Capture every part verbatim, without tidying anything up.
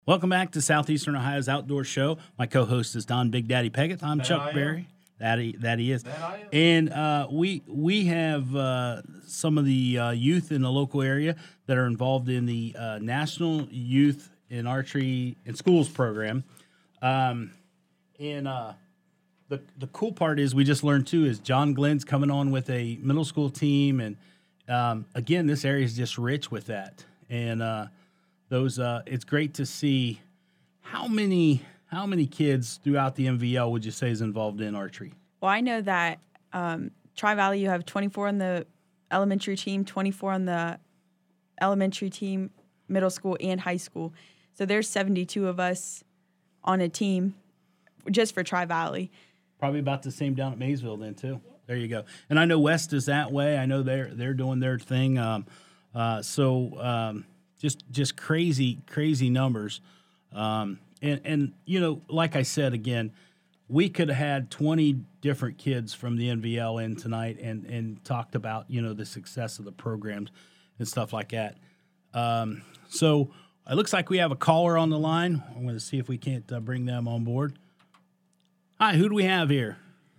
Welcome back to Southeastern Ohio's Outdoor Show. My co-host is Don Big Daddy Peggett. I'm That Chuck I Berry. That he, that he is. That I am. And uh, we we have uh, some of the uh, youth in the local area that are involved in the uh, National Youth in Archery in Schools program. Um, and uh, the the cool part is we just learned too is John Glenn's coming on with a middle school team, and um, again this area is just rich with that. And uh, those uh, it's great to see how many. How many kids throughout the M V L would you say is involved in archery? Well, I know that um, Tri-Valley, you have twenty-four on the elementary team, twenty-four on the elementary team, middle school, and high school. So there's seventy-two of us on a team just for Tri-Valley. Probably about the same down at Maysville then, too. There you go. And I know West is that way. I know they're they're doing their thing. Um, uh, so um, just just crazy, crazy numbers. Um And, and, you know, like I said, again, we could have had twenty different kids from the N V L in tonight and, and talked about, you know, the success of the programs and stuff like that. Um, so it looks like we have a caller on the line. I'm going to see if we can't uh, bring them on board. Hi, who do we have here?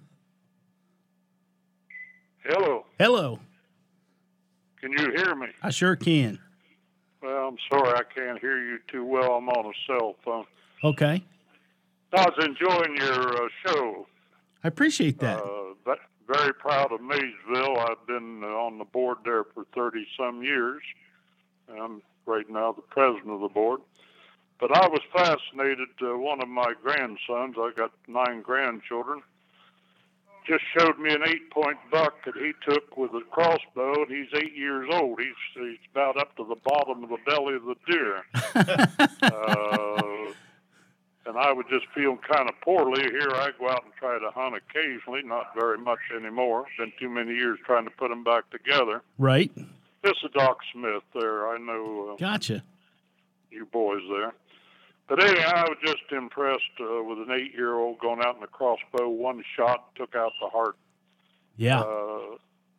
Hello. Hello. Can you hear me? I sure can. Well, I'm sorry I can't hear you too well. I'm on a cell phone. Okay. I was enjoying your uh, show. I appreciate that. Uh, but very proud of Maysville. I've been uh, on the board there for thirty-some years. I'm right now the president of the board. But I was fascinated. Uh, one of my grandsons, I got nine grandchildren, just showed me an eight-point buck that he took with a crossbow, and he's eight years old. He's, he's about up to the bottom of the belly of the deer. uh, and I would just feel kind of poorly. Here I go out and try to hunt occasionally, not very much anymore. Been too many years trying to put them back together. Right. This is Doc Smith there. I know uh, Gotcha. you boys there. But anyhow, I was just impressed uh, with an eight-year-old going out in the crossbow. One shot took out the heart. Yeah. Uh,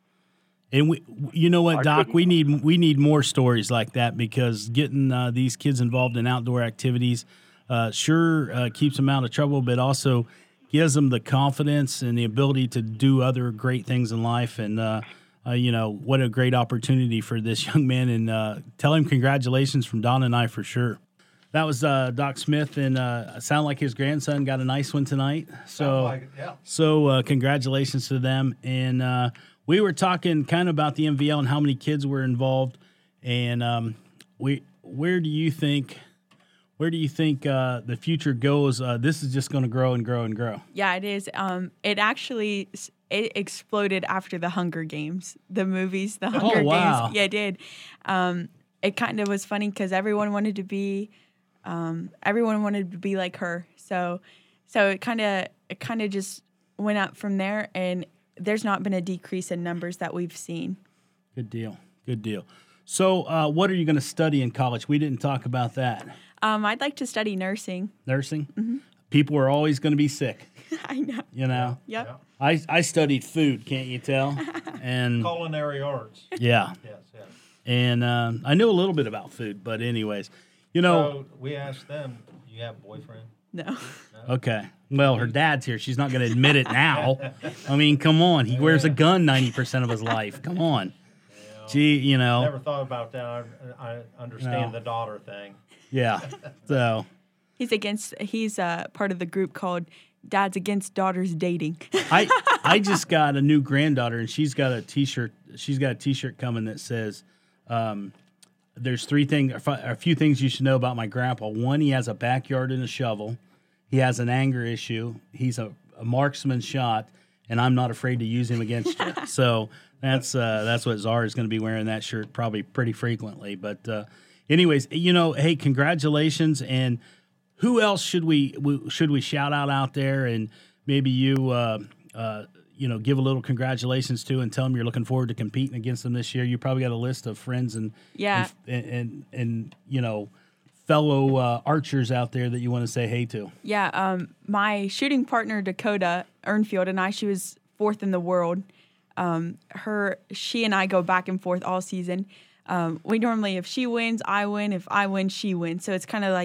And we, you know what, I Doc, couldn't- we need we need more stories like that because getting uh, these kids involved in outdoor activities uh, sure uh, keeps them out of trouble, but also gives them the confidence and the ability to do other great things in life. And uh, uh, you know what a great opportunity for this young man. And uh, tell him congratulations from Don and I for sure. That was uh, Doc Smith, and uh, sound like his grandson got a nice one tonight. So, Sounds like it, yeah. so uh, congratulations to them. And uh, we were talking kind of about the M V L and how many kids were involved. And um, we, where do you think, where do you think uh, the future goes? Uh, this is just going to grow and grow and grow. Yeah, it is. Um, it actually it exploded after the Hunger Games, the movies, the Hunger Oh, wow. Games. Yeah, it did. Um, it kind of was funny because everyone wanted to be. Um, everyone wanted to be like her, so so it kind of it kind of just went up from there, and there's not been a decrease in numbers that we've seen. Good deal. Good deal. So, uh, what are you going to study in college? We didn't talk about that. Um, I'd like to study nursing. Nursing. Mm-hmm. People are always going to be sick. I know. You know. Yep. Yeah. I I studied food. Can't you tell? And Culinary arts. yeah, Yes, yes. and um, I knew a little bit about food, but anyways, you know. So we asked them, you have a boyfriend? No. Okay. Well, her dad's here. She's not going to admit it now. I mean, come on. He wears a gun ninety percent of his life. Come on. Gee, you know. Never thought about that. I, I understand No. the daughter thing. Yeah. So, He's against. He's uh, part of the group called Dads Against Daughters Dating. I I just got a new granddaughter, and she's got a T-shirt. She's got a T-shirt coming that says, um, "There's three things, a few things you should know about my grandpa. One, he has a backyard and a shovel. He has an anger issue. He's a, a marksman shot, and I'm not afraid to use him against you." So that's uh, that's what Zara is going to be wearing that shirt probably pretty frequently. But uh, anyways, you know, hey, congratulations. And who else should we, we should we shout out out there? And maybe you uh, uh, you know give a little congratulations to and tell them you're looking forward to competing against them this year. You probably got a list of friends and Yeah. and and, and, and you know. fellow uh, archers out there that you want to say hey to? Yeah, um, my shooting partner Dakota Ernfield and I, she was fourth in the world. Um, her, she and I go back and forth all season. Um, we normally, if she wins, I win. If I win, she wins. So it's kind of like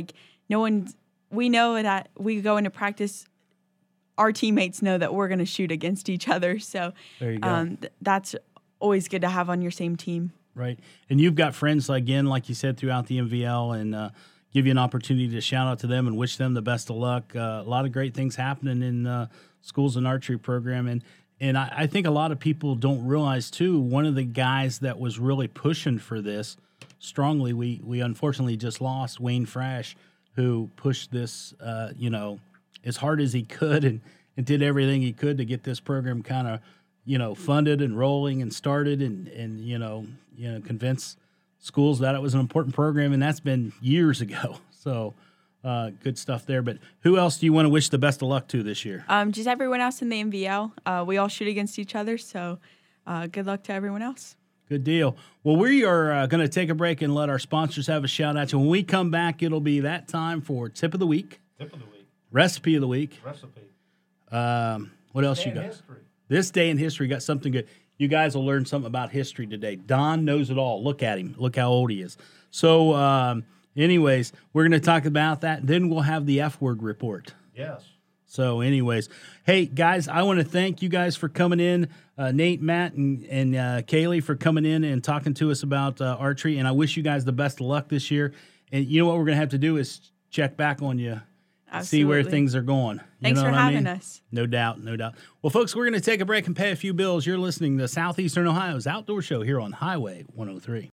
no one, we know that we go into practice, our teammates know that we're going to shoot against each other. So There you go. um, th- that's always good to have on your same team. Right. And you've got friends, again, like you said, throughout the M V L, and uh, give you an opportunity to shout out to them and wish them the best of luck. Uh, a lot of great things happening in uh, schools and archery program. And, and I, I think a lot of people don't realize, too, one of the guys that was really pushing for this strongly, we, we unfortunately just lost Wayne Frash, who pushed this, uh, you know, as hard as he could and, and did everything he could to get this program kind of, you know, funded and rolling and started and, and you know, you know, convince schools that it was an important program, and that's been years ago. So uh, good stuff there. But who else do you want to wish the best of luck to this year? Um, just everyone else in the M V L. Uh, we all shoot against each other, so uh, good luck to everyone else. Good deal. Well, we are uh, going to take a break and let our sponsors have a shout out. So when we come back, it'll be that time for Tip of the Week, Tip of the week. Recipe of the Week. Recipe. Um, what else you Day in got? history. This day in history got something good. You guys will learn something about history today. Don knows it all. Look at him. Look how old he is. So, um, anyways, we're going to talk about that. Then we'll have the F word report. Yes. So, anyways, hey, guys, I want to thank you guys for coming in. Uh, Nate, Matt, and, and uh, Kaylee for coming in and talking to us about uh, archery. And I wish you guys the best of luck this year. And you know what we're going to have to do is check back on you. See where Absolutely. things are going. You Thanks know for what I having mean? us. No doubt, no doubt. Well, folks, we're going to take a break and pay a few bills. You're listening to Southeastern Ohio's Outdoor Show here on Highway one oh three.